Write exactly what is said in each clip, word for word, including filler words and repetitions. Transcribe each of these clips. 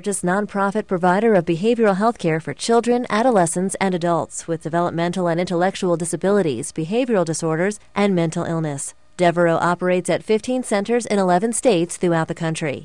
largest nonprofit provider of behavioral health care for children, adolescents, and adults with developmental and intellectual disabilities, behavioral disorders, and mental illness. Devereaux operates at fifteen centers in eleven states throughout the country.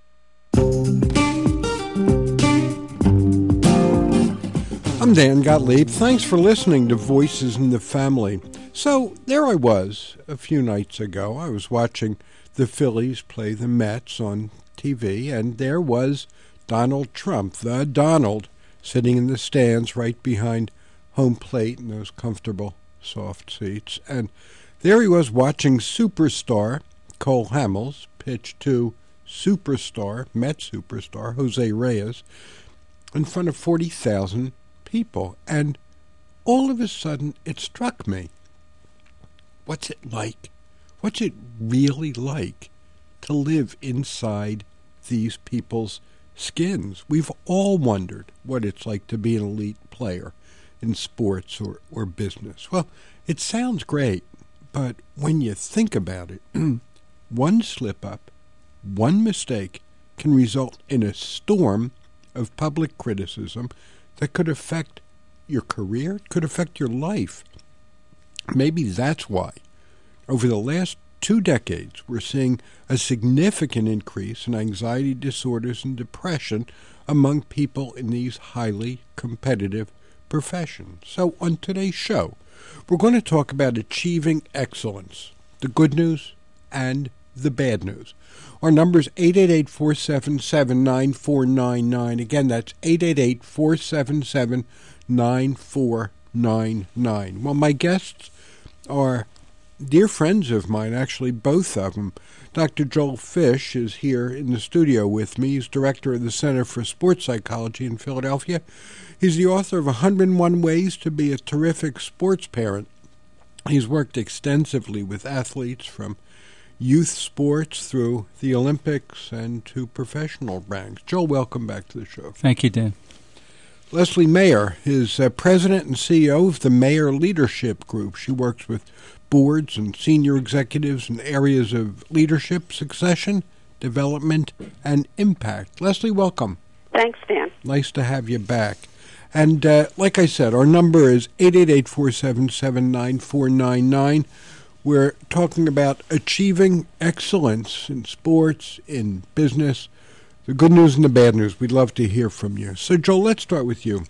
I'm Dan Gottlieb. Thanks for listening to Voices in the Family. So there I was a few nights ago. I was watching the Phillies play the Mets on T V, and there was Donald Trump, the Donald, sitting in the stands right behind home plate in those comfortable, soft seats. And there he was watching superstar Cole Hamels pitch to superstar, Met superstar, Jose Reyes, in front of forty thousand people. And all of a sudden it struck me, what's it like? What's it really like to live inside these people's skins? We've all wondered what it's like to be an elite player in sports or, or business. Well, it sounds great, but when you think about it, one slip-up, one mistake can result in a storm of public criticism that could affect your career, could affect your life. Maybe that's why, over the last two decades, we're seeing a significant increase in anxiety disorders and depression among people in these highly competitive professions. So on today's show, we're going to talk about achieving excellence, the good news and the bad news. Our number is eight eight eight, four seven seven, nine four nine nine. Again, that's eight eight eight, four seven seven, nine four nine nine. Well, my guests are dear friends of mine, actually both of them. Doctor Joel Fish is here in the studio with me. He's director of the Center for Sports Psychology in Philadelphia. He's the author of one hundred one Ways to be a Terrific Sports Parent. He's worked extensively with athletes from youth sports through the Olympics and to professional ranks. Joel, welcome back to the show. Thank you, Dan. Leslie Mayer is uh, president and C E O of the Mayer Leadership Group. She works with boards and senior executives in areas of leadership, succession, development, and impact. Leslie, welcome. Thanks, Dan. Nice to have you back. And uh, like I said, our number is eight eight eight, four seven seven, nine four nine nine. We're talking about achieving excellence in sports, in business, the good news and the bad news. We'd love to hear from you. So, Joel, let's start with you.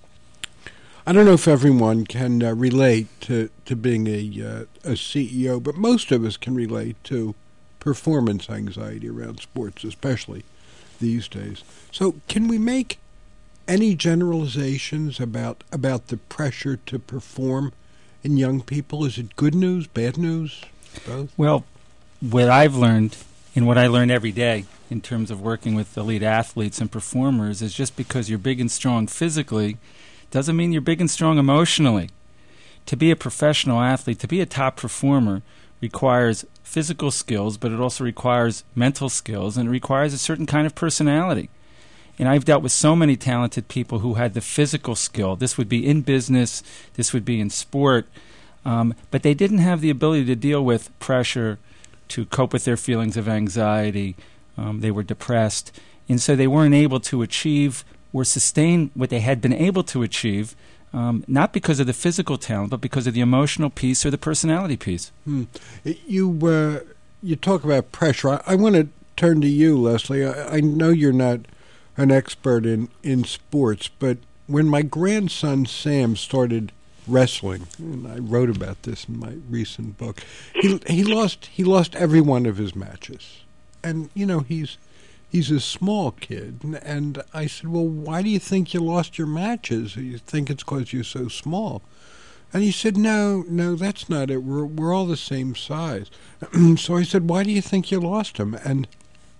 I don't know if everyone can uh, relate to, to being a, uh, a C E O, but most of us can relate to performance anxiety around sports, especially these days. So can we make any generalizations about about the pressure to perform in young people? Is it good news, bad news, both? Well, what I've learned and what I learn every day in terms of working with elite athletes and performers is just because you're big and strong physically doesn't mean you're big and strong emotionally. To be a professional athlete, to be a top performer, requires physical skills, but it also requires mental skills, and it requires a certain kind of personality. And I've dealt with so many talented people who had the physical skill. This would be in business, this would be in sport, um, but they didn't have the ability to deal with pressure, to cope with their feelings of anxiety. Um, they were depressed, and so they weren't able to achieve or sustain what they had been able to achieve, um, not because of the physical talent, but because of the emotional piece or the personality piece. Hmm. You uh, you talk about pressure. I, I want to turn to you, Leslie. I, I know you're not an expert in, in sports, but when my grandson Sam started wrestling, and I wrote about this in my recent book, he he lost he lost every one of his matches, and you know he's. He's a small kid, and I said, well, why do you think you lost your matches? You think it's because you're so small? And he said, no, no, that's not it. We're we're all the same size. So I said, why do you think you lost them? And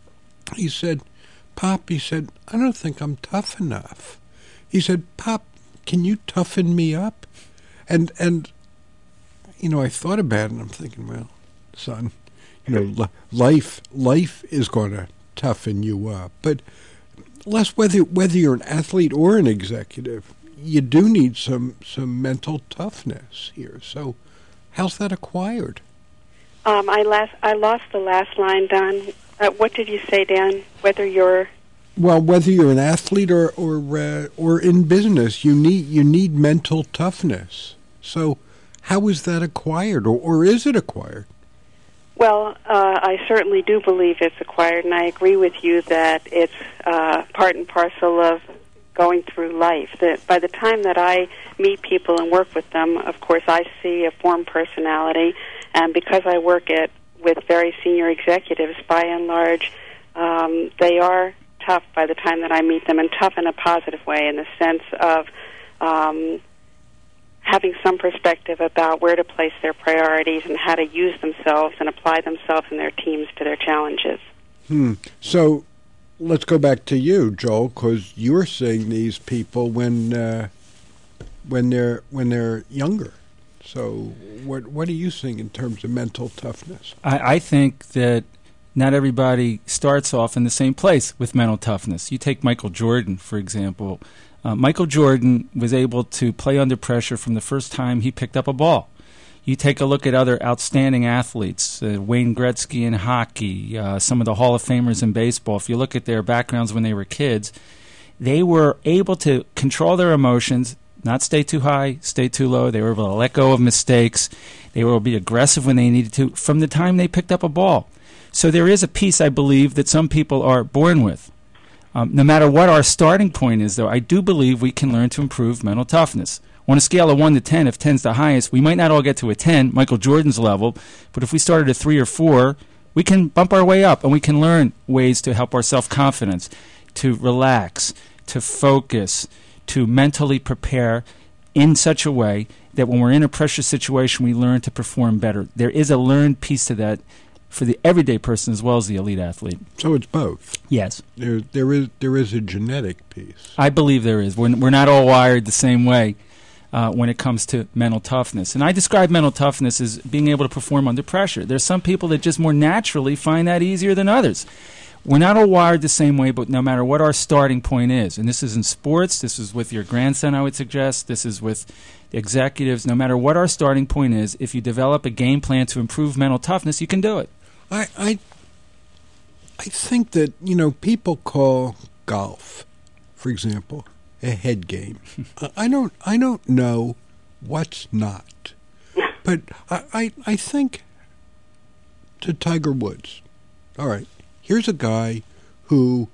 he said, Pop, he said, I don't think I'm tough enough. He said, Pop, can you toughen me up? And, and you know, I thought about it, and I'm thinking, well, son, you know, life life is going to toughen you up. But Les, whether whether you're an athlete or an executive, you do need some some mental toughness here. So how's that acquired? Um, I last I lost the last line, Don. Uh, what did you say, Dan? Whether you're Well, whether you're an athlete or or uh, or in business, you need you need mental toughness. So, how is that acquired, or, or is it acquired? Well, uh, I certainly do believe it's acquired, and I agree with you that it's uh, part and parcel of going through life. That by the time that I meet people and work with them, of course, I see a formed personality, and because I work at with very senior executives, by and large, um, they are tough by the time that I meet them, and tough in a positive way, in the sense of um, having some perspective about where to place their priorities and how to use themselves and apply themselves and their teams to their challenges. Hmm. So let's go back to you, Joel, because you're seeing these people when uh, when they're when they're younger. So what what are you seeing in terms of mental toughness? I, I think that not everybody starts off in the same place with mental toughness. You take Michael Jordan, for example. Uh, Michael Jordan was able to play under pressure from the first time he picked up a ball. You take a look at other outstanding athletes, uh, Wayne Gretzky in hockey, uh, some of the Hall of Famers in baseball. If you look at their backgrounds when they were kids, they were able to control their emotions, not stay too high, stay too low. They were able to let go of mistakes. They were able to be aggressive when they needed to from the time they picked up a ball. So there is a piece, I believe, that some people are born with. Um, no matter what our starting point is, though, I do believe we can learn to improve mental toughness. On a scale of one to ten, if ten's the highest, we might not all get to a ten, Michael Jordan's level, but if we started at three or four, we can bump our way up, and we can learn ways to help our self-confidence, to relax, to focus, to mentally prepare in such a way that when we're in a pressure situation, we learn to perform better. There is a learned piece to that for the everyday person as well as the elite athlete. So it's both. Yes. There, there is there is a genetic piece. I believe there is. We're, we're not all wired the same way uh, when it comes to mental toughness. And I describe mental toughness as being able to perform under pressure. There's some people that just more naturally find that easier than others. We're not all wired the same way, but no matter what our starting point is, and this is in sports, this is with your grandson, I would suggest, this is with executives, no matter what our starting point is, if you develop a game plan to improve mental toughness, you can do it. I, I, I think that, you know, people call golf, for example, a head game. I don't I don't know what's not. But I, I, I think to Tiger Woods, all right, here's a guy who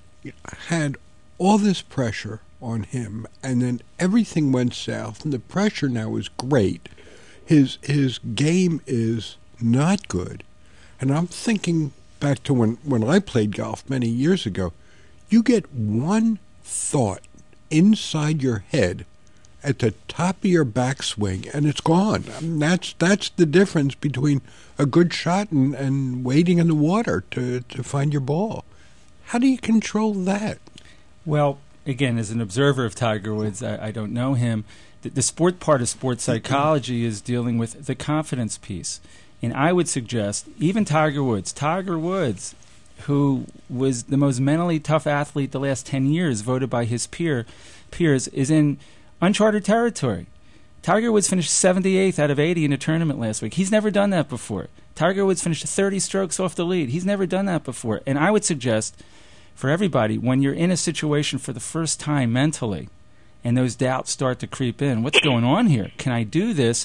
had all this pressure on him, and then everything went south, and the pressure now is great. His his game is not good. And I'm thinking back to when, when I played golf many years ago. You get one thought inside your head at the top of your backswing, and it's gone. I mean, that's that's the difference between a good shot and, and wading in the water to, to find your ball. How do you control that? Well, again, as an observer of Tiger Woods, I, I don't know him. The, the sport part of sports psychology is dealing with the confidence piece. And I would suggest, even Tiger Woods, Tiger Woods, who was the most mentally tough athlete the last ten years, voted by his peer peers, is in uncharted territory. Tiger Woods finished seventy-eighth out of eighty in a tournament last week. He's never done that before. Tiger Woods finished thirty strokes off the lead. He's never done that before. And I would suggest for everybody, when you're in a situation for the first time mentally, and those doubts start to creep in, what's going on here? Can I do this?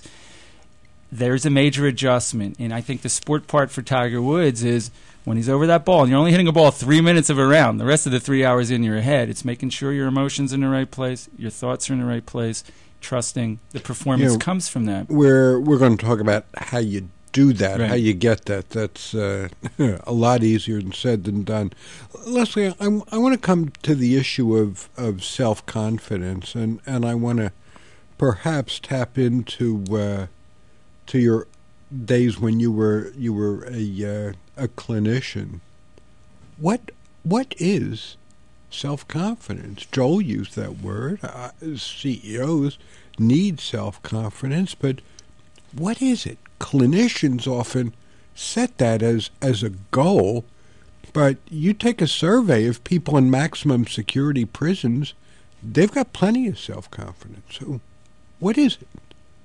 There's a major adjustment, and I think the sport part for Tiger Woods is when he's over that ball, and you're only hitting a ball three minutes of a round, the rest of the three hours in your head, it's making sure your emotions are in the right place, your thoughts are in the right place, trusting the performance You know, comes from that. We're, we're going to talk about how you do that, Right. how you get that. That's uh, a lot easier than said than done. Leslie, I, I want to come to the issue of, of self-confidence, and, and I want to perhaps tap into uh, to your days when you were you were a uh, a clinician. What what is self-confidence? Joel used that word. Uh, C E Os need self-confidence, but what is it? Clinicians often set that as as a goal, but you take a survey of people in maximum security prisons, they've got plenty of self-confidence. So what is it?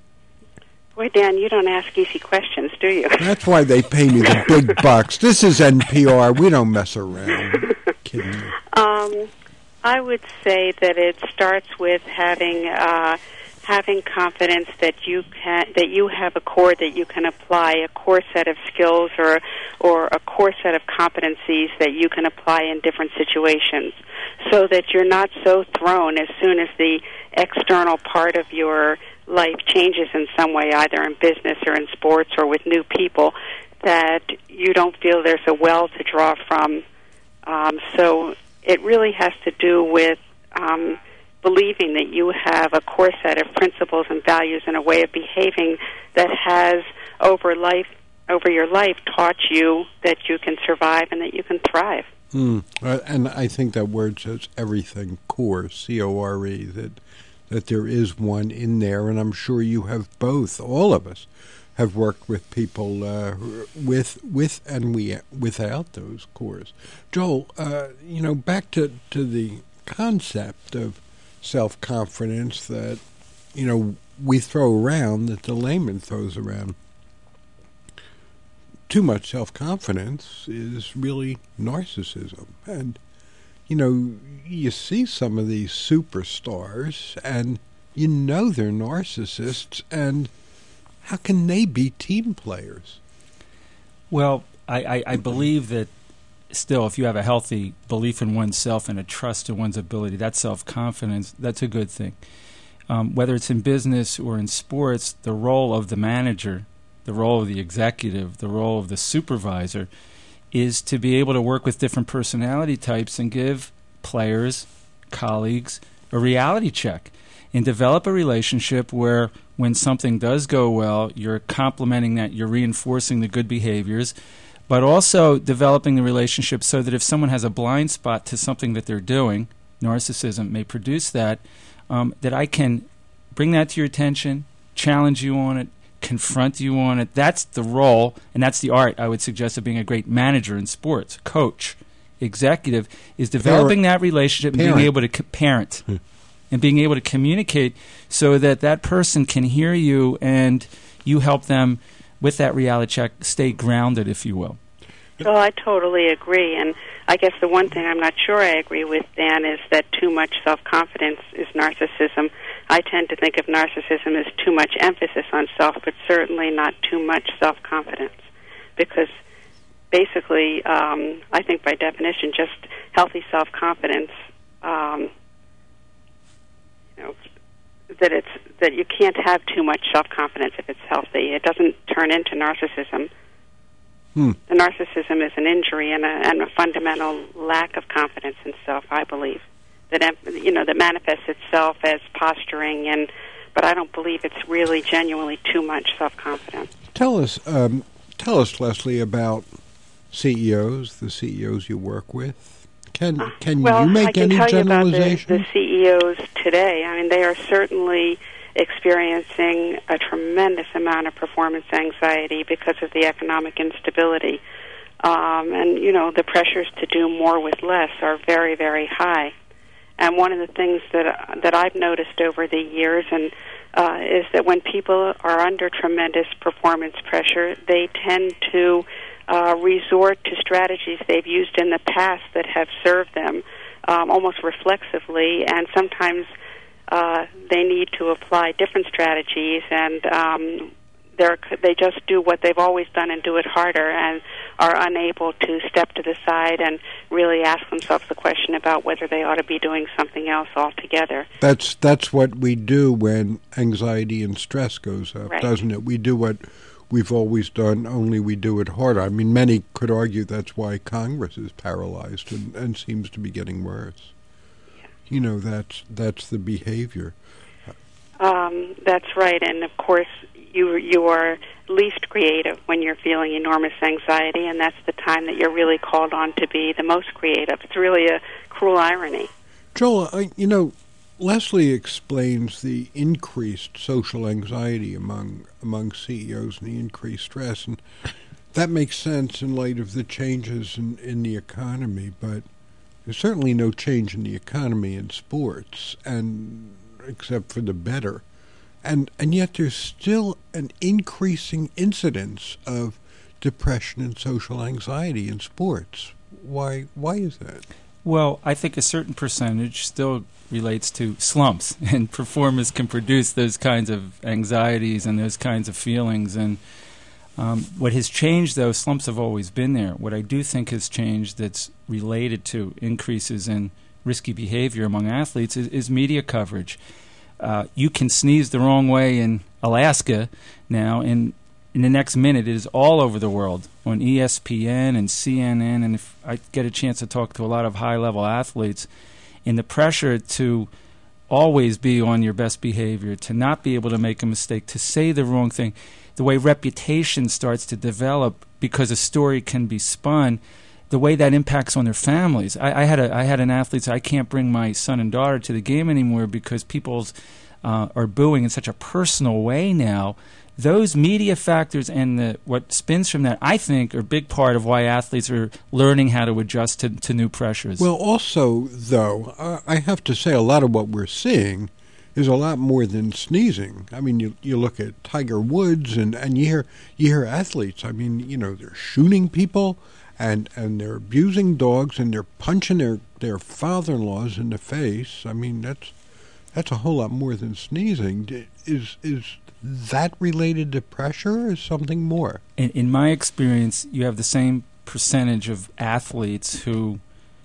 Boy, Dan, you don't ask easy questions, do you? That's why they pay me the big bucks. This is N P R. We don't mess around. Kidding me. Um, I would say that it starts with having uh, having confidence that you can that you have a core that you can apply, a core set of skills or or a core set of competencies that you can apply in different situations, so that you're not so thrown as soon as the external part of your life changes in some way, either in business or in sports or with new people, that you don't feel there's a well to draw from. Um, so it really has to do with um, believing that you have a core set of principles and values and a way of behaving that has over life, over your life, taught you that you can survive and that you can thrive. Mm. Uh, and I think that word says everything, core, C O R E, that that there is one in there, and I'm sure you have both, all of us, have worked with people uh, with with and we without those cores. Joel, uh, you know, back to, to the concept of self-confidence that, you know, we throw around, that the layman throws around. Too much self-confidence is really narcissism. And, you know, you see some of these superstars, and you know they're narcissists, and how can they be team players? Well, I, I, I believe that still, if you have a healthy belief in oneself and a trust in one's ability, that self-confidence, that's a good thing. Um, whether it's in business or in sports, the role of the manager, the role of the executive, the role of the supervisor is to be able to work with different personality types and give players, colleagues, a reality check and develop a relationship where when something does go well, you're complimenting that, you're reinforcing the good behaviors, but also developing the relationship so that if someone has a blind spot to something that they're doing, narcissism may produce that, um, that I can bring that to your attention, challenge you on it, confront you on it. That's the role, and that's the art, I would suggest, of being a great manager in sports, coach, executive, is developing Parent. that relationship and Parent. being able to co- parent and being able to communicate so that that person can hear you and you help them with that reality check stay grounded, if you will. Well, I totally agree, and I guess the one thing I'm not sure I agree with, Dan, is that too much self-confidence is narcissism. I tend to think of narcissism as too much emphasis on self, but certainly not too much self-confidence, because basically, um, I think by definition, just healthy self-confidence, um, you know, that it's that you can't have too much self-confidence if it's healthy. It doesn't turn into narcissism. Hmm. The narcissism is an injury and a, and a fundamental lack of confidence in self, I believe, that you know that manifests itself as posturing, and but I don't believe it's really genuinely too much self-confidence. Tell us, um, tell us, Leslie, about C E Os, the C E Os you work with. Can can well, you make I can any tell generalization? You about the, the C E Os today. I mean, they are certainly experiencing a tremendous amount of performance anxiety because of the economic instability. Um, and, you know, the pressures to do more with less are very, very high. And one of the things that that I've noticed over the years and uh, is that when people are under tremendous performance pressure, they tend to uh, resort to strategies they've used in the past that have served them um, almost reflexively, and sometimes Uh, they need to apply different strategies, and um, they're, they just do what they've always done and do it harder, and are unable to step to the side and really ask themselves the question about whether they ought to be doing something else altogether. That's that's what we do when anxiety and stress goes up, Right. doesn't it? We do what we've always done, only we do it harder. I mean, many could argue that's why Congress is paralyzed and, and seems to be getting worse. You know, that's that's the behavior. Um, that's right, and of course, you you are least creative when you're feeling enormous anxiety, and that's the time that you're really called on to be the most creative. It's really a cruel irony. Joel, I, you know, Leslie explains the increased social anxiety among among C E Os and the increased stress, and that makes sense in light of the changes in, in the economy, but there's certainly no change in the economy in sports, and except for the better. And and yet there's still an increasing incidence of depression and social anxiety in sports. Why why is that? Well, I think a certain percentage still relates to slumps, and performers can produce those kinds of anxieties and those kinds of feelings. And um, what has changed, though, slumps have always been there. What I do think has changed that's related to increases in risky behavior among athletes is, is media coverage. Uh, you can sneeze the wrong way in Alaska now, and in the next minute it is all over the world on E S P N and C N N. And if I get a chance to talk to a lot of high-level athletes, in the pressure to always be on your best behavior, to not be able to make a mistake, to say the wrong thing, the way reputation starts to develop because a story can be spun, the way that impacts on their families. I, I had a I had an athlete say, I can't bring my son and daughter to the game anymore because people uh, are booing in such a personal way now. Those media factors and the, what spins from that, I think, are a big part of why athletes are learning how to adjust to, to new pressures. Well, also, though, uh, I have to say a lot of what we're seeing is a lot more than sneezing. I mean, you you look at Tiger Woods and, and you hear you hear athletes. I mean, you know, they're shooting people and, and they're abusing dogs and they're punching their, their father-in-laws in the face. I mean, that's that's a whole lot more than sneezing. Is is that related to pressure or something more? In, in my experience, you have the same percentage of athletes who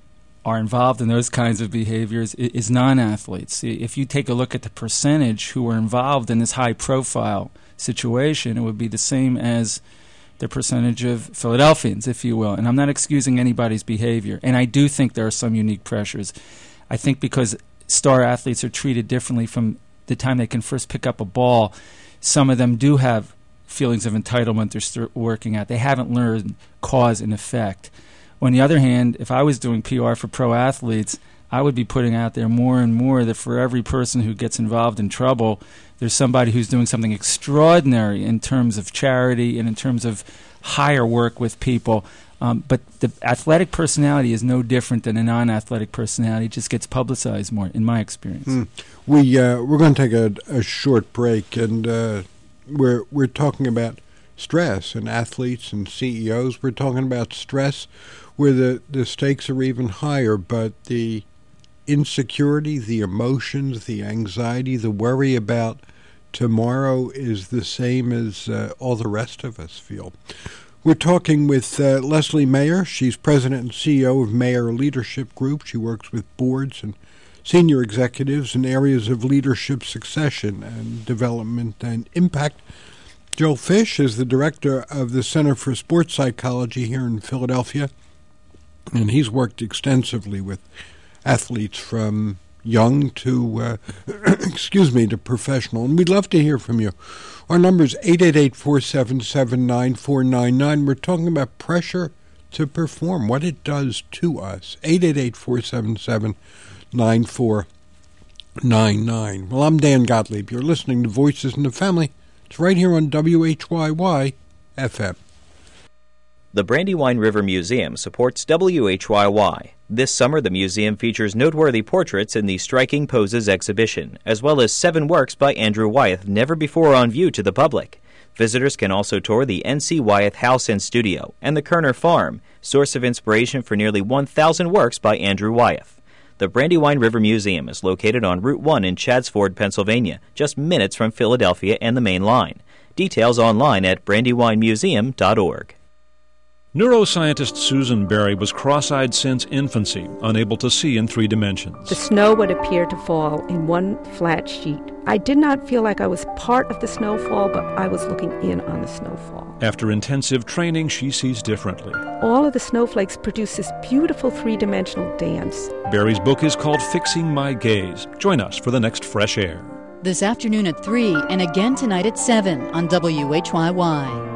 are involved in those kinds of behaviors is non-athletes. If you take a look at the percentage who are involved in this high-profile situation, it would be the same as the percentage of Philadelphians, if you will. And I'm not excusing anybody's behavior. And I do think there are some unique pressures. I think because star athletes are treated differently from the time they can first pick up a ball, some of them do have feelings of entitlement they're st- working at. They haven't learned cause and effect. On the other hand, if I was doing P R for pro athletes, I would be putting out there more and more that for every person who gets involved in trouble, there's somebody who's doing something extraordinary in terms of charity and in terms of higher work with people. Um, but the athletic personality is no different than a non-athletic personality. It just gets publicized more, in my experience. Mm. We uh, we're going to take a, a short break, and uh, we're we're talking about stress and athletes and C E Os. We're talking about stress where the, the stakes are even higher, but the insecurity, the emotions, the anxiety, the worry about tomorrow is the same as uh, all the rest of us feel. We're talking with uh, Leslie Mayer. She's president and C E O of Mayer Leadership Group. She works with boards and senior executives in areas of leadership succession and development and impact. Joel Fish is the director of the Center for Sports Psychology here in Philadelphia, and he's worked extensively with athletes from young to, uh, excuse me, to professional. And we'd love to hear from you. Our number is eight eight eight, four seven seven, nine four nine nine. We're talking about pressure to perform, what it does to us. eight eight eight, four seven seven, nine four nine nine. Well, I'm Dan Gottlieb. You're listening to Voices in the Family. It's right here on W H Y Y F M. The Brandywine River Museum supports W H Y Y. This summer, the museum features noteworthy portraits in the Striking Poses exhibition, as well as seven works by Andrew Wyeth never before on view to the public. Visitors can also tour the N C Wyeth House and Studio and the Kerner Farm, source of inspiration for nearly one thousand works by Andrew Wyeth. The Brandywine River Museum is located on Route one in Chadds Pennsylvania, just minutes from Philadelphia and the main line. Details online at brandywine museum dot org. Neuroscientist Susan Berry was cross-eyed since infancy, unable to see in three dimensions. The snow would appear to fall in one flat sheet. I did not feel like I was part of the snowfall, but I was looking in on the snowfall. After intensive training, she sees differently. All of the snowflakes produce this beautiful three-dimensional dance. Berry's book is called Fixing My Gaze. Join us for the next Fresh Air. This afternoon at three and again tonight at seven on W H Y Y.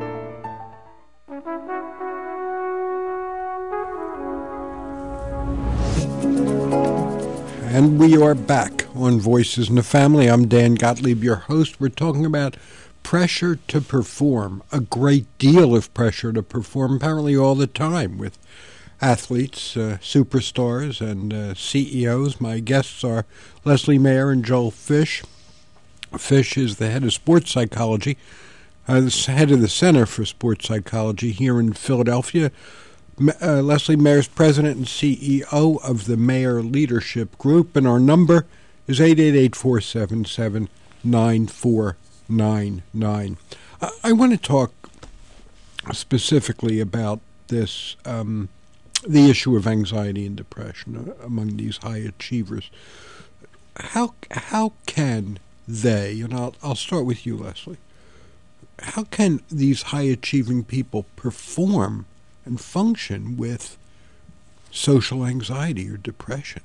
And we are back on Voices in the Family. I'm Dan Gottlieb, your host. We're talking about pressure to perform, a great deal of pressure to perform, apparently all the time, with athletes, uh, superstars, and uh, C E Os. My guests are Leslie Mayer and Joel Fish. Fish is the head of sports psychology, uh, the head of the Center for Sports Psychology here in Philadelphia. Uh, Leslie Mayer's president and C E O of the Mayer Leadership Group, and our number is eight eight eight, four seven seven, nine four nine nine. I, I want to talk specifically about this, um, the issue of anxiety and depression among these high achievers. How how can they, and I'll, I'll start with you, Leslie, how can these high-achieving people perform and function with social anxiety or depression?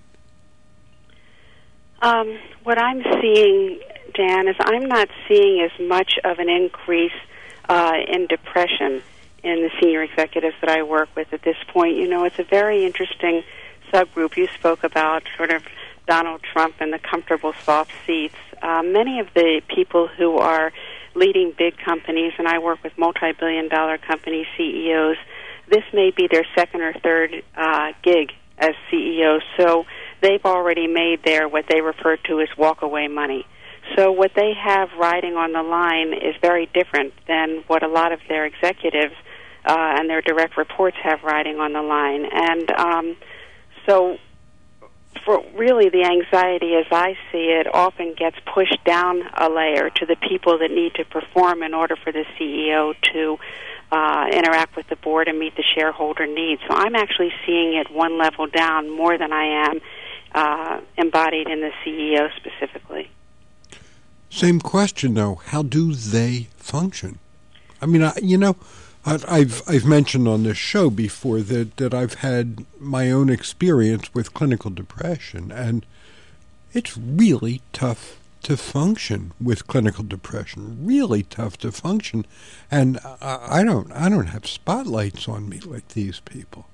Um, what I'm seeing, Dan, is I'm not seeing as much of an increase uh, in depression in the senior executives that I work with at this point. You know, it's a very interesting subgroup. You spoke about sort of Donald Trump and the comfortable soft seats. Uh, many of the people who are leading big companies, and I work with multi-billion dollar company C E Os, this may be their second or third uh, gig as C E Os, so they've already made their, what they refer to as walk-away money. So what they have riding on the line is very different than what a lot of their executives uh, and their direct reports have riding on the line. And um, so for really the anxiety, as I see it, often gets pushed down a layer to the people that need to perform in order for the C E O to uh, interact with the board and meet the shareholder needs. So I'm actually seeing it one level down more than I am uh, embodied in the C E O specifically. Same question, though. How do they function? I mean, I, you know, I, I've I've mentioned on this show before that, that I've had my own experience with clinical depression, and it's really tough to function with clinical depression. Really tough to function, and I, I don't I don't have spotlights on me like these people.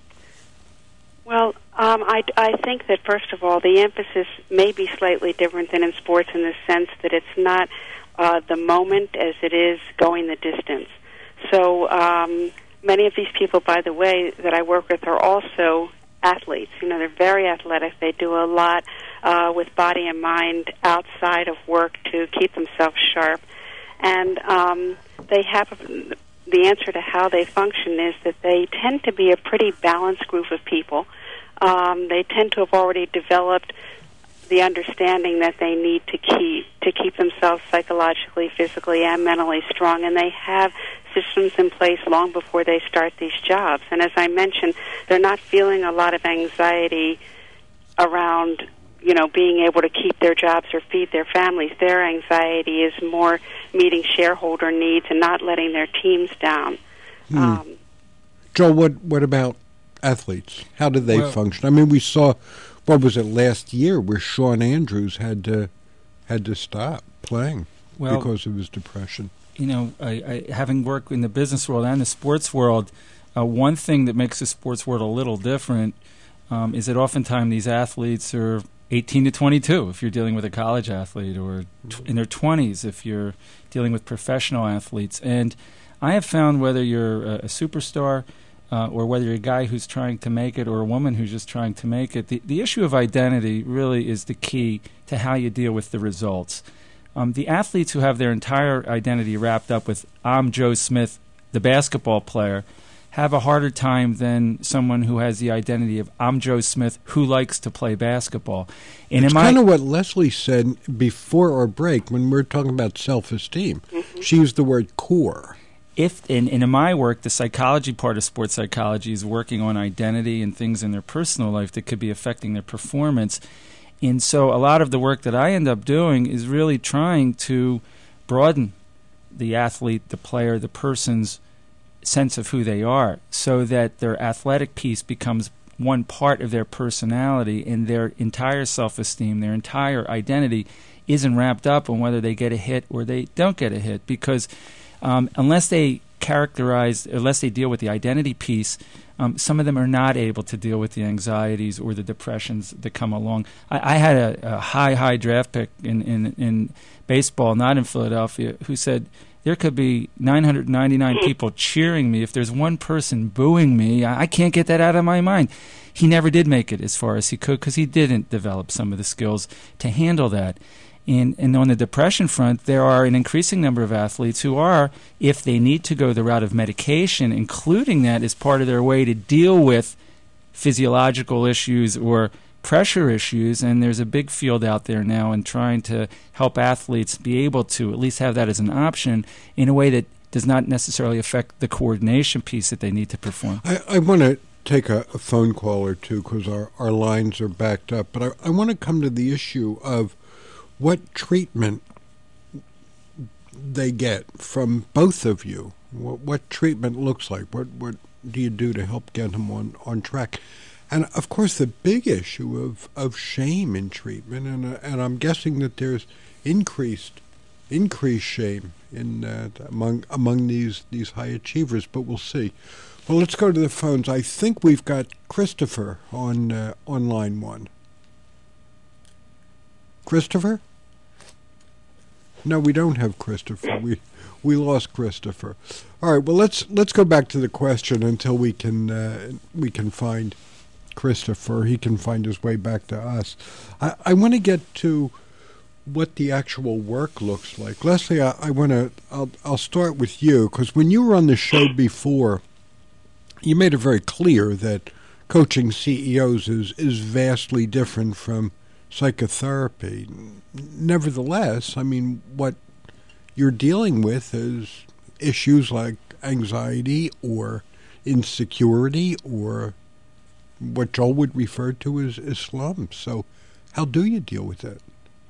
Well, um, I, I think that, first of all, the emphasis may be slightly different than in sports in the sense that it's not uh, the moment as it is going the distance. So um, many of these people, by the way, that I work with are also athletes. You know, they're very athletic. They do a lot uh, with body and mind outside of work to keep themselves sharp. And um, they have... the answer to how they function is that they tend to be a pretty balanced group of people. Um, they tend to have already developed the understanding that they need to keep to keep themselves psychologically, physically, and mentally strong, and they have systems in place long before they start these jobs. And as I mentioned, they're not feeling a lot of anxiety around, you know, being able to keep their jobs or feed their families. Their anxiety is more meeting shareholder needs and not letting their teams down. Hmm. Um, Joe, what what about athletes? How do they well, function? I mean, we saw, what was it, last year where Shawn Andrews had to had to stop playing well, because of his depression. You know, I, I, having worked in the business world and the sports world, uh, one thing that makes the sports world a little different um, is that oftentimes these athletes are eighteen to twenty-two if you're dealing with a college athlete, or t- in their twenties if you're dealing with professional athletes. And I have found whether you're a, a superstar uh, or whether you're a guy who's trying to make it or a woman who's just trying to make it, the, the issue of identity really is the key to how you deal with the results. Um, the athletes who have their entire identity wrapped up with I'm Joe Smith, the basketball player, have a harder time than someone who has the identity of I'm Joe Smith who likes to play basketball. And it's in my, kind of what Leslie said before our break when we were talking about self-esteem. Mm-hmm. She used the word core. If in, in my work, the psychology part of sports psychology is working on identity and things in their personal life that could be affecting their performance. And so a lot of the work that I end up doing is really trying to broaden the athlete, the player, the person's sense of who they are, so that their athletic piece becomes one part of their personality, and their entire self-esteem, their entire identity isn't wrapped up on whether they get a hit or they don't get a hit. Because um, unless they characterize, unless they deal with the identity piece, um, some of them are not able to deal with the anxieties or the depressions that come along. I, I had a, a high, high draft pick in, in, in baseball, not in Philadelphia, who said, there could be nine hundred ninety-nine people cheering me. If there's one person booing me, I can't get that out of my mind. He never did make it as far as he could because he didn't develop some of the skills to handle that. And, and on the depression front, there are an increasing number of athletes who are, if they need to go the route of medication, including that as part of their way to deal with physiological issues or pressure issues. And there's a big field out there now in trying to help athletes be able to at least have that as an option in a way that does not necessarily affect the coordination piece that they need to perform. I, I want to take a, a phone call or two because our, our lines are backed up, but I, I want to come to the issue of what treatment they get from both of you. What, what treatment looks like. What what do you do to help get them on, on track? And, of course, the big issue of, of shame in treatment, and uh, and I'm guessing that there's increased increased shame in uh, among among these, these high achievers, but we'll see. Well, let's go to the phones. I think we've got Christopher on uh, on line one. Christopher? No, we don't have Christopher. We we lost Christopher. All right. Well, let's let's go back to the question until we can uh, we can find Christopher. He can find his way back to us. I, I want to get to what the actual work looks like. Leslie, I, I want to. I'll I'll start with you because when you were on the show before, you made it very clear that coaching C E Os is is vastly different from psychotherapy. Nevertheless, I mean, what you're dealing with is issues like anxiety or insecurity or what Joel would refer to as, as slums. So how do you deal with it?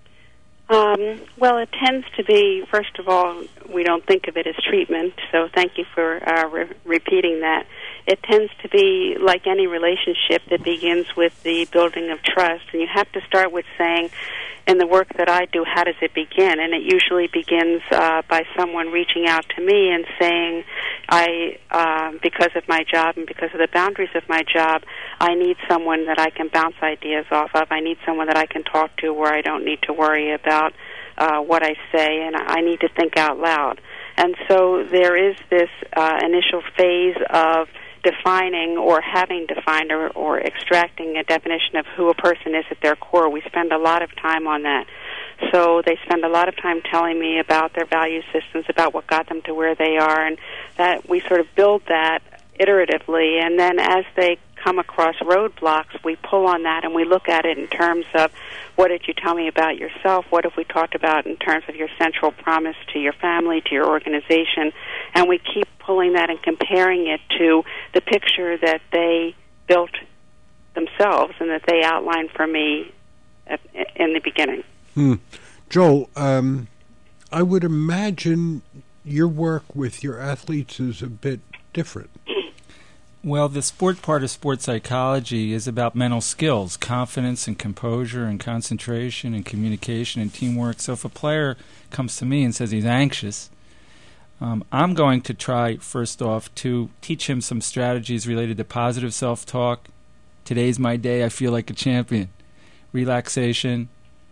Um, well, it tends to be, first of all, we don't think of it as treatment, so thank you for uh, re- repeating that. It tends to be like any relationship that begins with the building of trust, and you have to start with saying, in the work that I do, how does it begin? And it usually begins uh, by someone reaching out to me and saying, I, uh, because of my job and because of the boundaries of my job, I need someone that I can bounce ideas off of. I need someone that I can talk to where I don't need to worry about uh, what I say, and I need to think out loud. And so there is this uh, initial phase of defining or having defined or, or extracting a definition of who a person is at their core. We spend a lot of time on that. So they spend a lot of time telling me about their value systems, about what got them to where they are, and that we sort of build that iteratively. And then as they come across roadblocks, we pull on that and we look at it in terms of, what did you tell me about yourself? What have we talked about in terms of your central promise to your family, to your organization? And we keep pulling that and comparing it to the picture that they built themselves and that they outlined for me at, in the beginning. Hmm. Joel, um, I would imagine your work with your athletes is a bit different. Well, the sport part of sports psychology is about mental skills, confidence and composure and concentration and communication and teamwork. So if a player comes to me and says he's anxious, um, I'm going to try, first off, to teach him some strategies related to positive self-talk. Today's my day, I feel like a champion. Relaxation.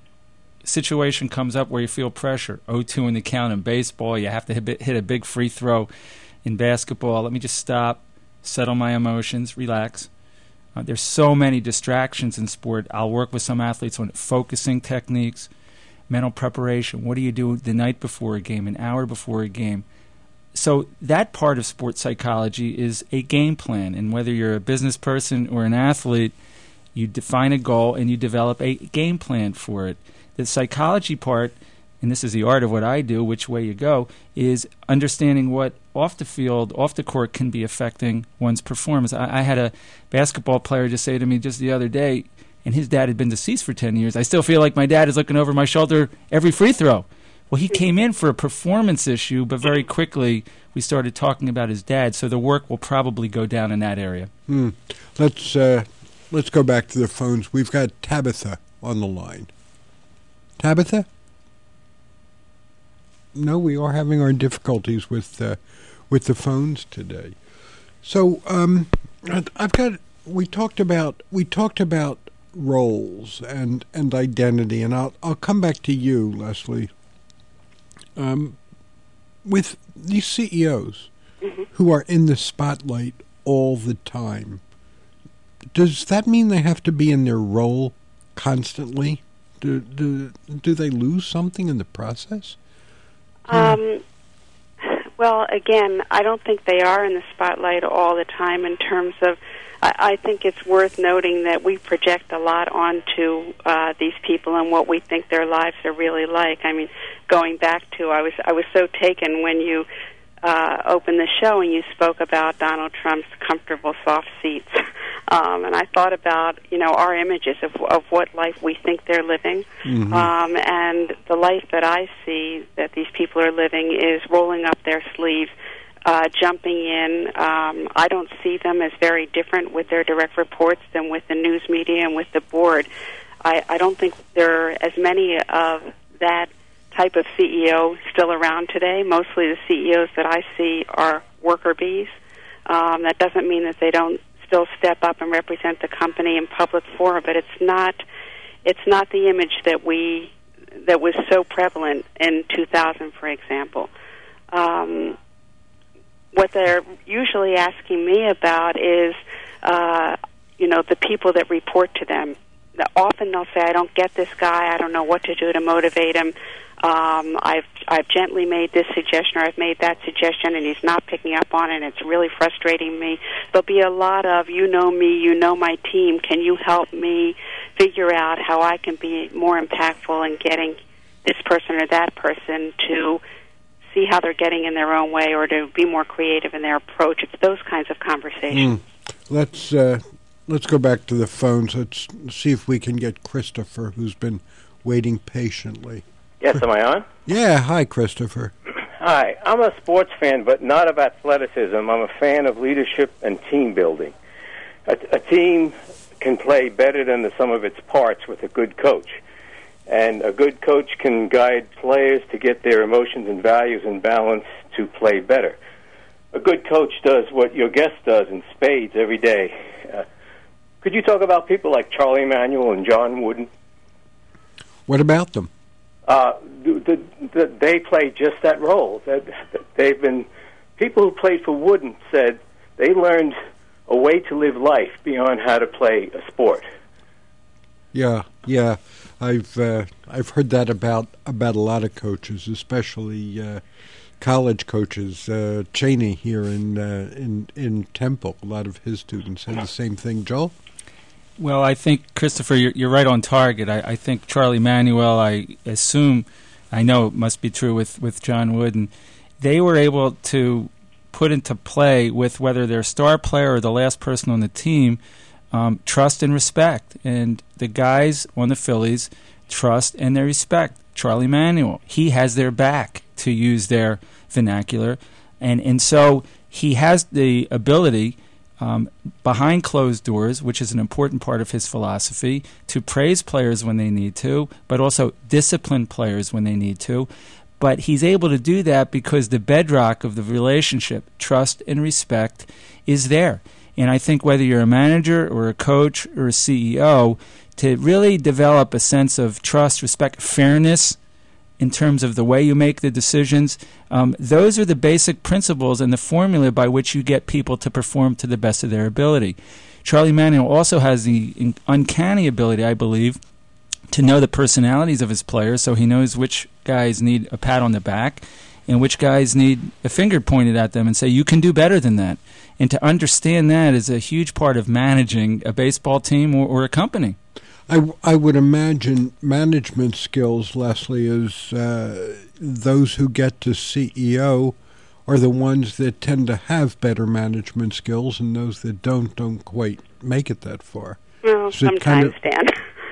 Situation comes up where you feel pressure. oh two in the count in baseball. You have to hit, hit a big free throw in basketball. Let me just stop. Settle my emotions, relax. Uh, there's so many distractions in sport. I'll work with some athletes on focusing techniques, mental preparation. What do you do the night before a game, an hour before a game? So that part of sports psychology is a game plan. And whether you're a business person or an athlete, you define a goal and you develop a game plan for it. The psychology part, and this is the art of what I do, which way you go, is understanding what off the field, off the court can be affecting one's performance. I, I had a basketball player just say to me just the other day, and his dad had been deceased for ten years, I still feel like my dad is looking over my shoulder every free throw. Well, he came in for a performance issue, but very quickly we started talking about his dad, so the work will probably go down in that area. Hmm. Let's, uh, let's go back to the phones. We've got Tabitha on the line. Tabitha? No, we are having our difficulties with uh, with the phones today. So um, I've got. We talked about we talked about roles and, and identity, and I'll I'll come back to you, Leslie. Um, with these C E Os mm-hmm. who are in the spotlight all the time, does that mean they have to be in their role constantly Do, do, do they lose something in the process? Um, well, again, I don't think they are in the spotlight all the time in terms of, I, I think it's worth noting that we project a lot onto uh, these people and what we think their lives are really like. I mean, going back to, I was, I was so taken when you uh, opened the show and you spoke about Donald Trump's comfortable soft seats. Um, and I thought about, you know, our images of, of what life we think they're living. Mm-hmm. Um, and the life that I see that these people are living is rolling up their sleeves, uh, jumping in. Um, I don't see them as very different with their direct reports than with the news media and with the board. I, I don't think there are as many of that type of C E O still around today. Mostly the C E Os that I see are worker bees. Um, that doesn't mean that they don't still step up and represent the company in public forum, but it's not it's not the image that we that was so prevalent in two thousand, for example. Um, what they're usually asking me about is, uh, you know, the people that report to them. Often they'll say, "I don't get this guy. I don't know what to do to motivate him. Um, I've I've gently made this suggestion or I've made that suggestion and he's not picking up on it and it's really frustrating me." There'll be a lot of, "You know me, you know my team, can you help me figure out how I can be more impactful in getting this person or that person to see how they're getting in their own way or to be more creative in their approach." It's those kinds of conversations. Mm. Let's, uh, let's go back to the phones. Let's see if we can get Christopher, who's been waiting patiently. Yes, am I on? Yeah, hi, Christopher. Hi, I'm a sports fan, but not of athleticism. I'm a fan of leadership and team building. A, a team can play better than the sum of its parts with a good coach. And a good coach can guide players to get their emotions and values in balance to play better. A good coach does what your guest does in spades every day. Uh, could you talk about people like Charlie Emanuel and John Wooden? What about them? Uh, the, the, the, they play just that role. That they've been people who played for Wooden said they learned a way to live life beyond how to play a sport. Yeah, yeah, I've uh, I've heard that about about a lot of coaches, especially uh, college coaches. Uh, Cheney here in uh, in in Temple, a lot of his students had the same thing. Joel? Well, I think, Christopher, you're, you're right on target. I, I think Charlie Manuel, I assume, I know it must be true with, with John Wooden, they were able to put into play with whether they're star player or the last person on the team, um, trust and respect. And the guys on the Phillies trust and they respect Charlie Manuel. He has their back, to use their vernacular. And, and so he has the ability, Um, behind closed doors, which is an important part of his philosophy, to praise players when they need to, but also discipline players when they need to. But he's able to do that because the bedrock of the relationship, trust and respect, is there. And I think whether you're a manager or a coach or a C E O, to really develop a sense of trust, respect, fairness in terms of the way you make the decisions, um, those are the basic principles and the formula by which you get people to perform to the best of their ability. Charlie Manuel also has the uncanny ability, I believe, to know the personalities of his players, so he knows which guys need a pat on the back and which guys need a finger pointed at them and say, you can do better than that. And to understand that is a huge part of managing a baseball team or, or a company. I, I would imagine management skills, Leslie, is uh, those who get to C E O are the ones that tend to have better management skills, and those that don't don't quite make it that far. Well, so sometimes, kind of Dan.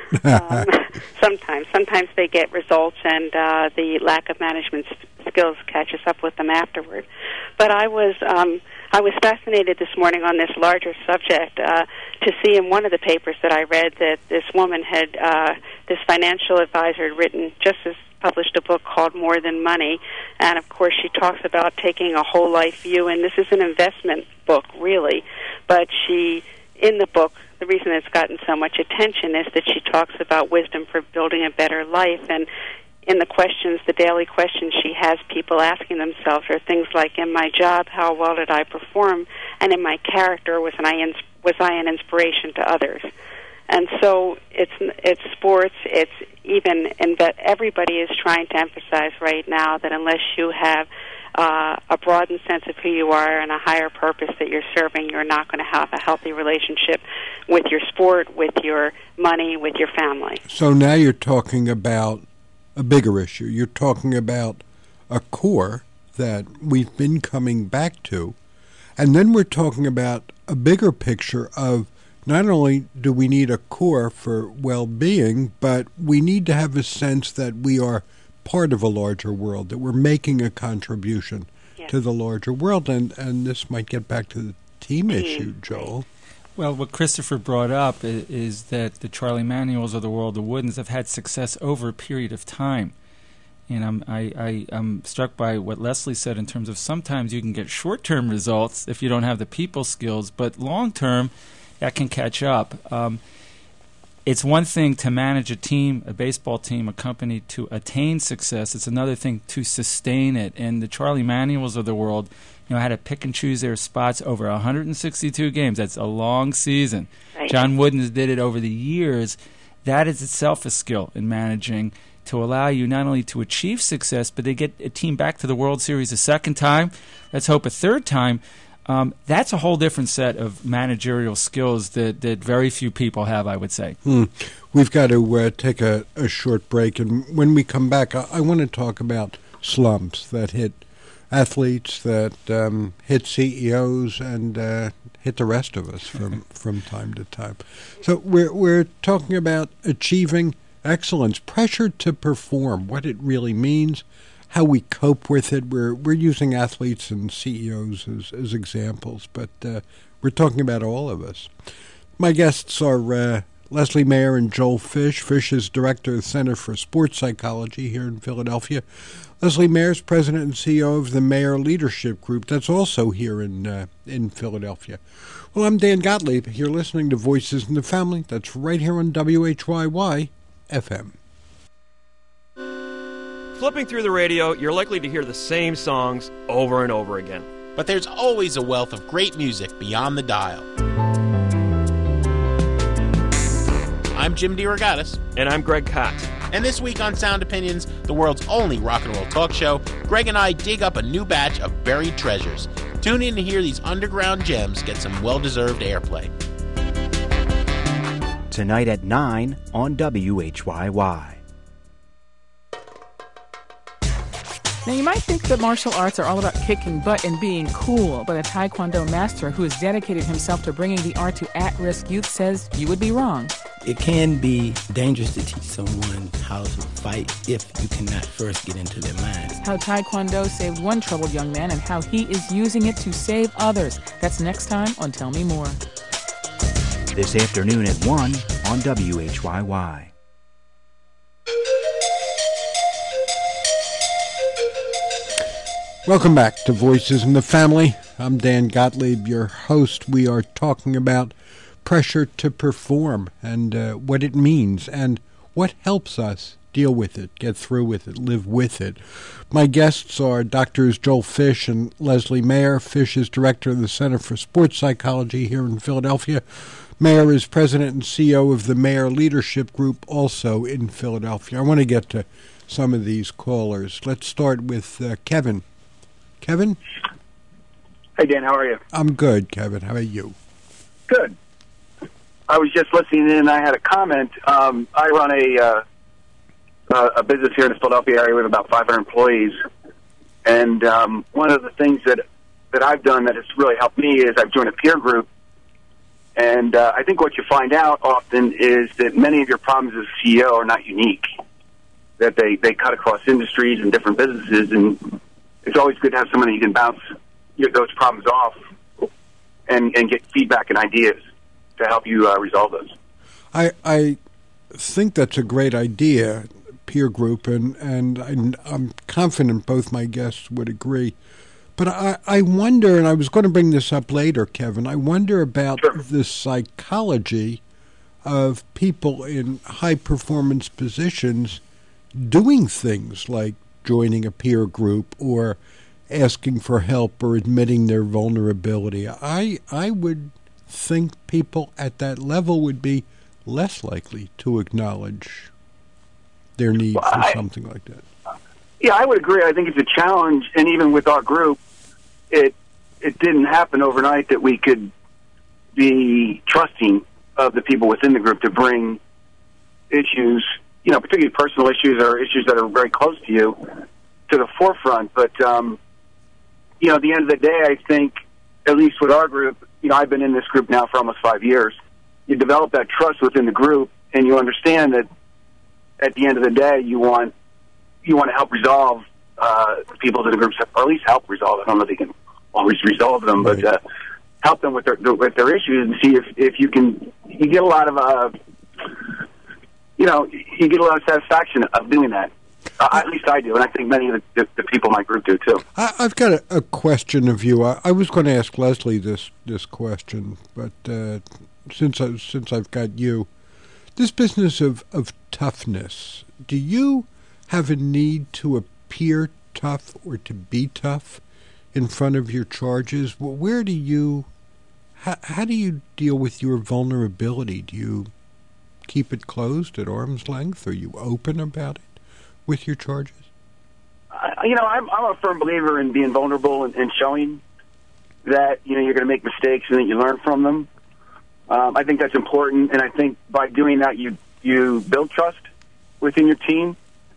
um, sometimes. Sometimes they get results, and uh, the lack of management skills catches up with them afterward. But I was... Um, I was fascinated this morning on this larger subject uh, to see in one of the papers that I read that this woman had, uh, this financial advisor had written, just as published a book called More Than Money, and of course she talks about taking a whole life view, and this is an investment book, really, but she, in the book, the reason it's gotten so much attention is that she talks about wisdom for building a better life, and in the questions, the daily questions she has people asking themselves are things like, in my job, how well did I perform? And in my character, was I, ins- was I an inspiration to others? And so it's it's sports, it's even, and that everybody is trying to emphasize right now that unless you have uh, a broadened sense of who you are and a higher purpose that you're serving, you're not going to have a healthy relationship with your sport, with your money, with your family. So now you're talking about a bigger issue. You're talking about a core that we've been coming back to, and then we're talking about a bigger picture of not only do we need a core for well-being, but we need to have a sense that we are part of a larger world, that we're making a contribution yes. to the larger world. And, and this might get back to the team mm-hmm. issue, Joel. Well, what Christopher brought up is, is that the Charlie Manuels of the world, the Woodens, have had success over a period of time. And I'm, I, I, I'm struck by what Leslie said in terms of sometimes you can get short-term results if you don't have the people skills, but long-term, that can catch up. Um, it's one thing to manage a team, a baseball team, a company to attain success. It's another thing to sustain it. And the Charlie Manuels of the world, you know, had to pick and choose their spots over one hundred sixty-two games. That's a long season. Right. John Wooden did it over the years. That is itself a skill in managing to allow you not only to achieve success, but they get a team back to the World Series a second time. Let's hope a third time. Um, that's a whole different set of managerial skills that, that very few people have, I would say. Hmm. We've got to uh, take a, a short break, and when we come back, I, I want to talk about slumps that hit athletes, that um, hit C E Os, and uh, hit the rest of us from, from time to time. So we're we're talking about achieving excellence, pressure to perform, what it really means, how we cope with it. We're we're using athletes and C E Os as, as examples, but uh, we're talking about all of us. My guests are uh, Leslie Mayer and Joel Fish. Fish is director of the Center for Sports Psychology here in Philadelphia. Leslie Mayer is president and C E O of the Mayer Leadership Group. That's also here in uh, in Philadelphia. Well, I'm Dan Gottlieb. You're listening to Voices in the Family. That's right here on W H Y Y F M. Flipping through the radio, you're likely to hear the same songs over and over again. But there's always a wealth of great music beyond the dial. I'm Jim DeRogatis. And I'm Greg Kot. And this week on Sound Opinions, the world's only rock and roll talk show, Greg and I dig up a new batch of buried treasures. Tune in to hear these underground gems get some well-deserved airplay. Tonight at nine on W H Y Y. Now, you might think that martial arts are all about kicking butt and being cool, but a Taekwondo master who has dedicated himself to bringing the art to at-risk youth says you would be wrong. It can be dangerous to teach someone how to fight if you cannot first get into their minds. How Taekwondo saved one troubled young man and how he is using it to save others. That's next time on Tell Me More. This afternoon at one on W H Y Y. Welcome back to Voices in the Family. I'm Dan Gottlieb, your host. We are talking about pressure to perform and uh, what it means and what helps us deal with it, get through with it, live with it. My guests are Doctors Joel Fish and Leslie Mayer. Fish is director of the Center for Sports Psychology here in Philadelphia. Mayer is president and C E O of the Mayer Leadership Group, also in Philadelphia. I want to get to some of these callers. Let's start with uh, Kevin. Kevin? Hey, Dan, how are you? I'm good, Kevin. How about you? Good. I was just listening in, and I had a comment. Um, I run a uh, uh, a business here in the Philadelphia area with about five hundred employees, and um, one of the things that, that I've done that has really helped me is I've joined a peer group, and uh, I think what you find out often is that many of your problems as a C E O are not unique, that they, they cut across industries and different businesses, and it's always good to have someone you can bounce those problems off and, and get feedback and ideas to help you uh, resolve those. I I think that's a great idea, peer group, and, and I'm, I'm confident both my guests would agree. But I, I wonder, and I was going to bring this up later, Kevin, I wonder about sure. the psychology of people in high-performance positions doing things like joining a peer group or asking for help or admitting their vulnerability. I I would think people at that level would be less likely to acknowledge their need well, for I, something like that. Yeah, I would agree. I think it's a challenge, and even with our group, it it didn't happen overnight that we could be trusting of the people within the group to bring issues, you know, particularly personal issues or issues that are very close to you, to the forefront. But, um, you know, at the end of the day, I think, at least with our group, you know, I've been in this group now for almost five years. You develop that trust within the group, and you understand that at the end of the day, you want you want to help resolve uh, people in the groups, or at least help resolve. I don't know if they can always resolve them, right. but uh, help them with their with their issues and see if, if you can. You get a lot of, uh, you know, you get a lot of satisfaction of doing that. Uh, at least I do, and I think many of the, the, the people in my group do too. I, I've got a, a question of you. I, I was going to ask Leslie this this question, but uh, since I, since I've got you, this business of, of toughness. Do you have a need to appear tough or to be tough in front of your charges? Well, where do you? How, how do you deal with your vulnerability? Do you keep it closed at arm's length? Are you open about it with your charges? Uh, you know, I'm, I'm a firm believer in being vulnerable and, and showing that, you know, you're going to make mistakes and that you learn from them. Um, I think that's important, and I think by doing that, you you build trust within your team.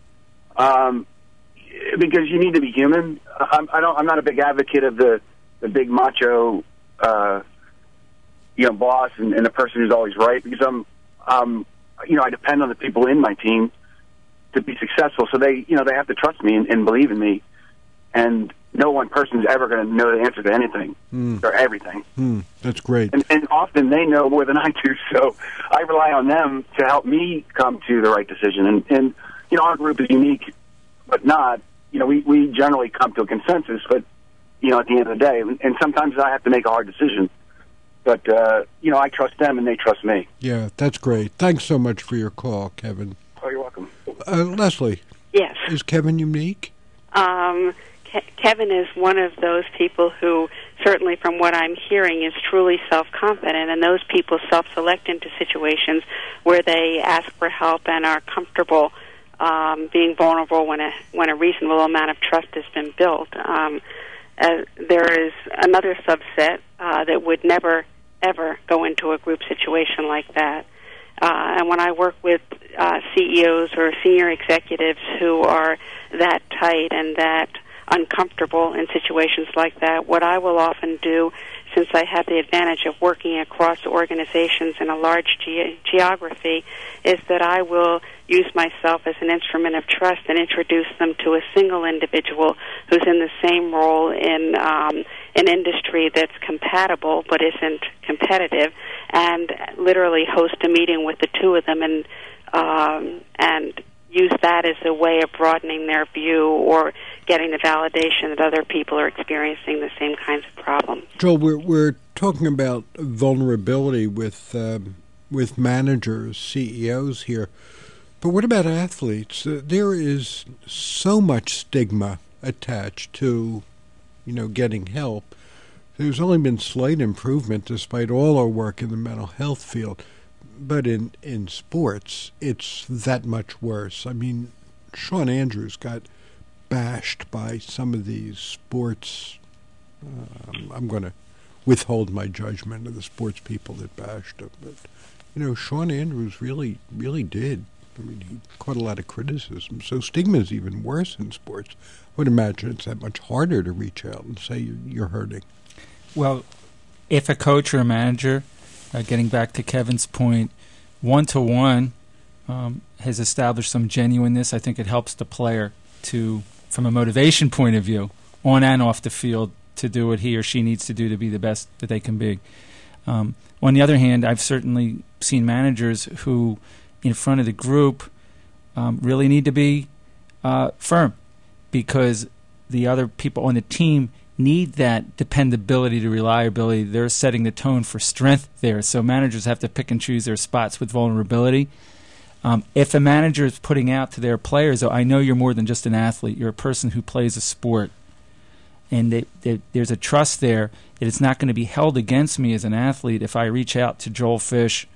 Um, because you need to be human. I'm, I don't. I'm not a big advocate of the the big macho, uh, you know, boss and, and the person who's always right. Because I'm, um, you know, I depend on the people in my team to be successful. So they, you know, they have to trust me and, and believe in me. And no one person is ever going to know the answer to anything mm. or everything. Mm. That's great. And, and often they know more than I do. So I rely on them to help me come to the right decision. And, and you know, our group is unique, but not. You know, we, we generally come to a consensus, but, you know, at the end of the day, and sometimes I have to make a hard decision. But, uh, you know, I trust them and they trust me. Yeah, that's great. Thanks so much for your call, Kevin. Oh, you're welcome. Uh, Leslie. Yes. Is Kevin unique? Um, Ke- Kevin is one of those people who, certainly from what I'm hearing, is truly self-confident, and those people self-select into situations where they ask for help and are comfortable Um, being vulnerable when a when a reasonable amount of trust has been built. Um, uh, there is another subset uh, that would never, ever go into a group situation like that. Uh, and when I work with uh, C E Os or senior executives who are that tight and that uncomfortable in situations like that, what I will often do, since I have the advantage of working across organizations in a large ge- geography, is that I will use myself as an instrument of trust and introduce them to a single individual who's in the same role in um, an industry that's compatible but isn't competitive, and literally host a meeting with the two of them and um, and use that as a way of broadening their view or getting the validation that other people are experiencing the same kinds of problems. Joel, we're we're talking about vulnerability with um, with managers, C E Os here, but what about athletes? Uh, there is so much stigma attached to, you know, getting help. There's only been slight improvement despite all our work in the mental health field. But in, in sports, it's that much worse. I mean, Shawn Andrews got bashed by some of these sports. Um, I'm going to withhold my judgment of the sports people that bashed him. But, you know, Shawn Andrews really, really did. I mean, he caught a lot of criticism. So stigma is even worse in sports. I would imagine it's that much harder to reach out and say you're, you're hurting. Well, if a coach or a manager, Uh, getting back to Kevin's point, one-to-one um, has established some genuineness. I think it helps the player to, from a motivation point of view, on and off the field, to do what he or she needs to do to be the best that they can be. Um, on the other hand, I've certainly seen managers who, in front of the group, um, really need to be uh, firm, because the other people on the team need that dependability to reliability. They're setting the tone for strength there. So managers have to pick and choose their spots with vulnerability. Um, if a manager is putting out to their players, oh, I know you're more than just an athlete. You're a person who plays a sport. And they, they, there's a trust there that it's not going to be held against me as an athlete if I reach out to Joel Fish,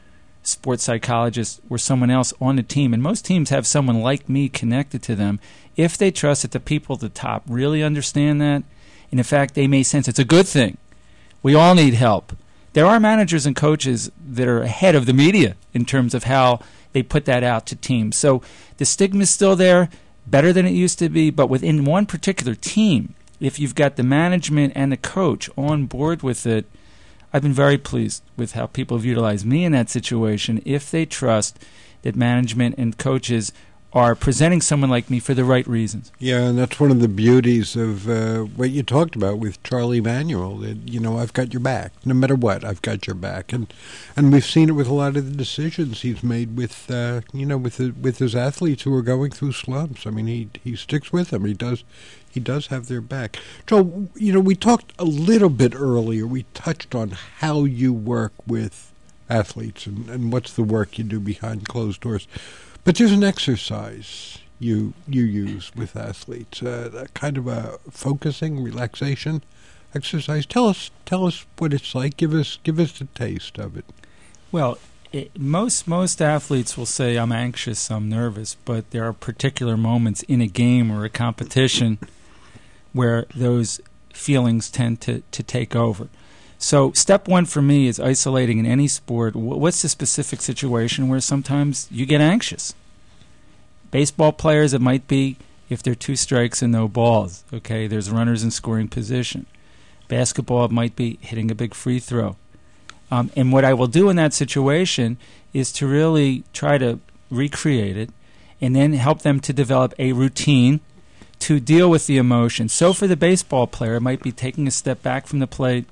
sports psychologist or someone else on the team, and most teams have someone like me connected to them, if they trust that the people at the top really understand that, and in fact they may sense it's a good thing. We all need help. There are managers and coaches that are ahead of the media in terms of how they put that out to teams. So the stigma is still there, better than it used to be, but within one particular team, if you've got the management and the coach on board with it, I've been very pleased with how people have utilized me in that situation if they trust that management and coaches are presenting someone like me for the right reasons. Yeah, and that's one of the beauties of uh, what you talked about with Charlie Manuel. That, you know, I've got your back. No matter what, I've got your back. And and we've seen it with a lot of the decisions he's made with, uh, you know, with the, with his athletes who are going through slumps. I mean, he he sticks with them. He does he does have their back. Joel, you know, we talked a little bit earlier. We touched on how you work with athletes and, and what's the work you do behind closed doors. But there's an exercise you you use with athletes, uh, a kind of a focusing, relaxation exercise. Tell us tell us what it's like. Give us give us a taste of it. Well, it, most most athletes will say, I'm anxious, I'm nervous, but there are particular moments in a game or a competition where those feelings tend to, to take over. So step one for me is isolating in any sport. What's the specific situation where sometimes you get anxious? Baseball players, it might be if there are two strikes and no balls. Okay, there's runners in scoring position. Basketball, it might be hitting a big free throw. Um, and what I will do in that situation is to really try to recreate it and then help them to develop a routine to deal with the emotion. So for the baseball player, it might be taking a step back from the plate,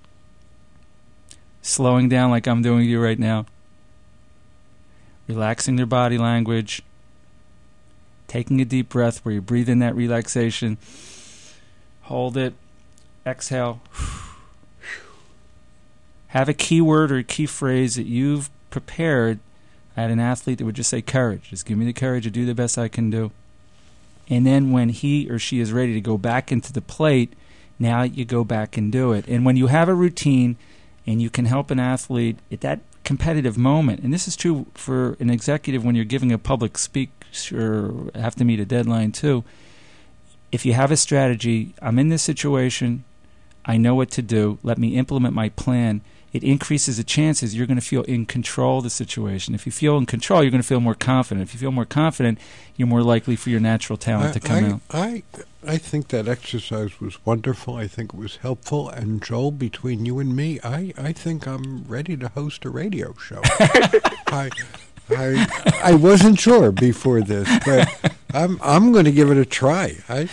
slowing down like I'm doing with you right now, relaxing their body language, taking a deep breath where you breathe in that relaxation, hold it, exhale. Have a key word or a key phrase that you've prepared. I had an athlete that would just say courage. Just give me the courage to do the best I can do. And then when he or she is ready to go back into the plate, now you go back and do it. And when you have a routine and you can help an athlete at that competitive moment, and this is true for an executive when you're giving a public speech or have to meet a deadline too, if you have a strategy, I'm in this situation, I know what to do, let me implement my plan, it increases the chances you're going to feel in control of the situation. If you feel in control, you're going to feel more confident. If you feel more confident, you're more likely for your natural talent I, to come I, out. I I think that exercise was wonderful. I think it was helpful. And Joel, between you and me, I, I think I'm ready to host a radio show. I, I I wasn't sure before this, but I'm I'm going to give it a try. I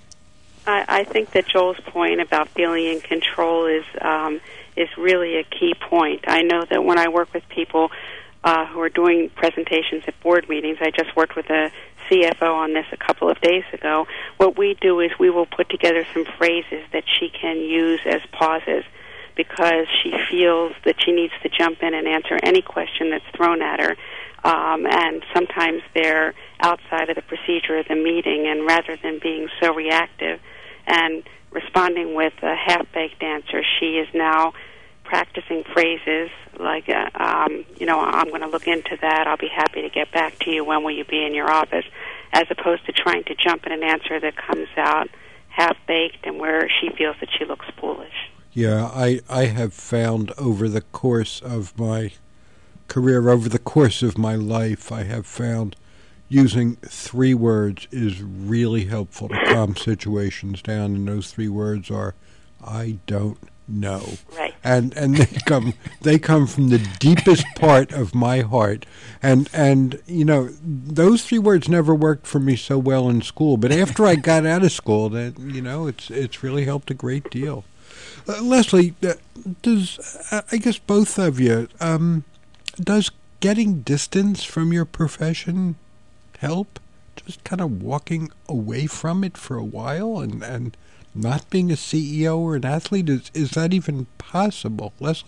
I, I think that Joel's point about feeling in control is um, is really a key point. I know that when I work with people uh, who are doing presentations at board meetings, I just worked with a C F O on this a couple of days ago. What we do is we will put together some phrases that she can use as pauses because she feels that she needs to jump in and answer any question that's thrown at her. Um, and sometimes they're outside of the procedure of the meeting, and rather than being so reactive and responding with a half-baked answer, she is now practicing phrases like, uh, um, you know, I'm going to look into that, I'll be happy to get back to you, when will you be in your office, as opposed to trying to jump in an answer that comes out half-baked and where she feels that she looks foolish. Yeah, I, I have found over the course of my career, over the course of my life, I have found using three words is really helpful to calm situations down, and those three words are, I don't know. Right. And and they come they come from the deepest part of my heart. And and you know, those three words never worked for me so well in school, but after I got out of school, that you know, it's it's really helped a great deal. Uh, Leslie, uh, does uh, I guess both of you um, does getting distance from your profession help? Just kind of walking away from it for a while and, and not being a C E O or an athlete? Is is that even possible, Leslie?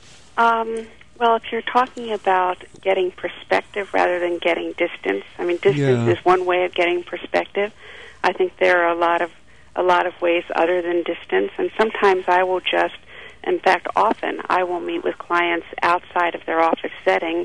Um, well, if you're talking about getting perspective rather than getting distance, I mean, distance Yeah. is one way of getting perspective. I think there are a lot of a lot of ways other than distance, and sometimes I will just, in fact, often I will meet with clients outside of their office setting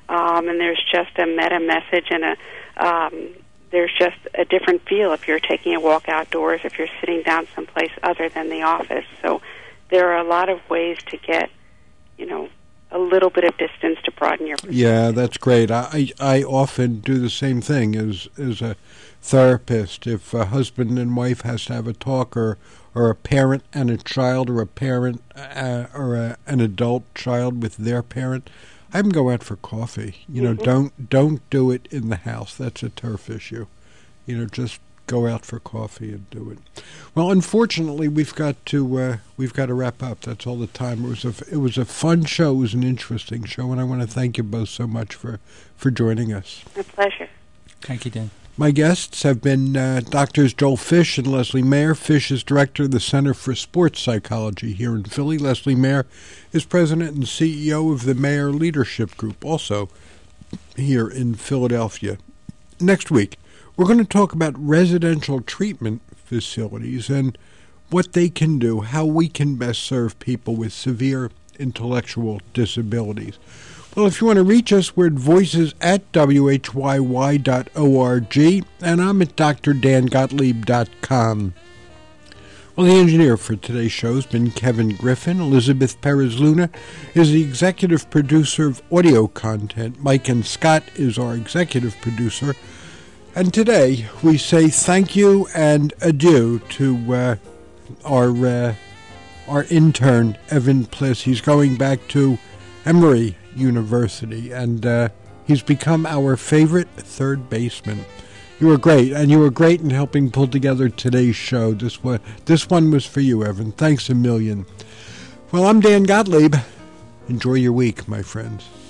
um, and there's just a meta message and a um, there's just a different feel if you're taking a walk outdoors, if you're sitting down someplace other than the office. So there are a lot of ways to get, you know, a little bit of distance to broaden your perspective. Yeah, that's great. I I often do the same thing as as a therapist. If a husband and wife has to have a talk, or or a parent and a child, or a parent uh, or a, an adult child with their parent, I have them go out for coffee. You know, Mm-hmm. don't don't do it in the house. That's a turf issue. You know, just go out for coffee and do it. Well, unfortunately, we've got to uh, we've got to wrap up. That's all the time. It was a it was a fun show. It was an interesting show, and I want to thank you both so much for, for joining us. My pleasure. Thank you, Dan. My guests have been uh, Doctors Joel Fish and Leslie Mayer. Fish is director of the Center for Sports Psychology here in Philly. Leslie Mayer is president and C E O of the Mayer Leadership Group, also here in Philadelphia. Next week, we're going to talk about residential treatment facilities and what they can do, how we can best serve people with severe intellectual disabilities. Well, if you want to reach us, we're at voices at W H Y Y dot org, and I'm at D R Dan Gottlieb dot com. Well, the engineer for today's show has been Kevin Griffin. Elizabeth Perez Luna is the executive producer of audio content. Mike and Scott is our executive producer. And today we say thank you and adieu to uh, our uh, our intern, Evan Pliss. He's going back to Emory University, and uh, he's become our favorite third baseman. You were great, and you were great in helping pull together today's show. This one, this one was for you, Evan. Thanks a million. Well, I'm Dan Gottlieb. Enjoy your week, my friends.